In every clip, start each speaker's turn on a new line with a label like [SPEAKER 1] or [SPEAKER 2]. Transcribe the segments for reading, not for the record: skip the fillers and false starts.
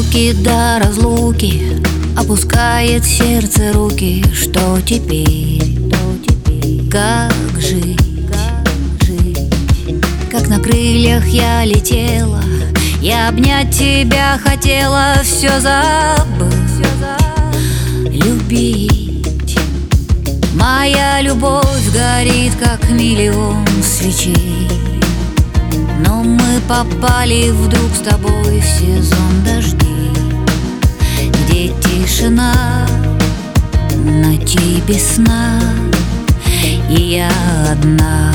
[SPEAKER 1] звуки до разлуки, опускает сердце руки. Что теперь? Как жить? Как на крыльях я летела, я обнять тебя хотела, все забыв любить. Моя любовь горит, как миллион свечей, но мы попали вдруг с тобой в сезон дождей, где тишина, ночей без сна, и я одна.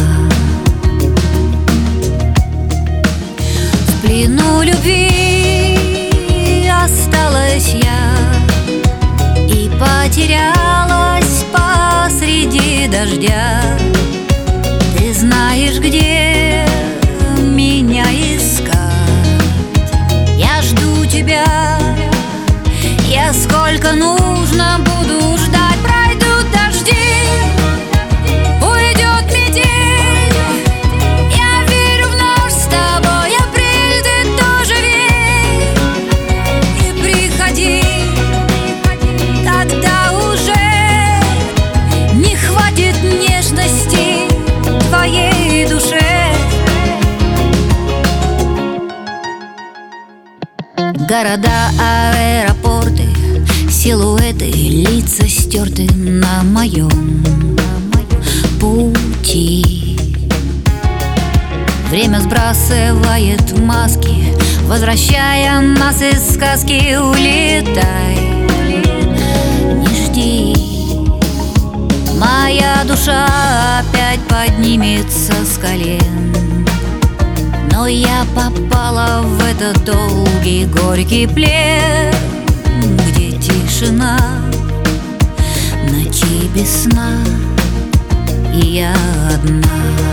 [SPEAKER 1] В плену любви осталась я и потерялась посреди дождя. Ты знаешь, где меня искать. Я жду тебя, я сколько нужно буду ждать. Пройдут дожди, уйдет метель, я верю в ночь с тобой. Апрель, ты тоже верь и приходи, когда уже не хватит нежности твоей душе. Города, аэропорты, силуэты, лица стерты на моем пути. Время сбрасывает маски, возвращая нас из сказки. Улетай, не жди, моя душа опять поднимется с колен. Но я попала в этот долгий горький плен, где тишина, ночи без сна, и я одна.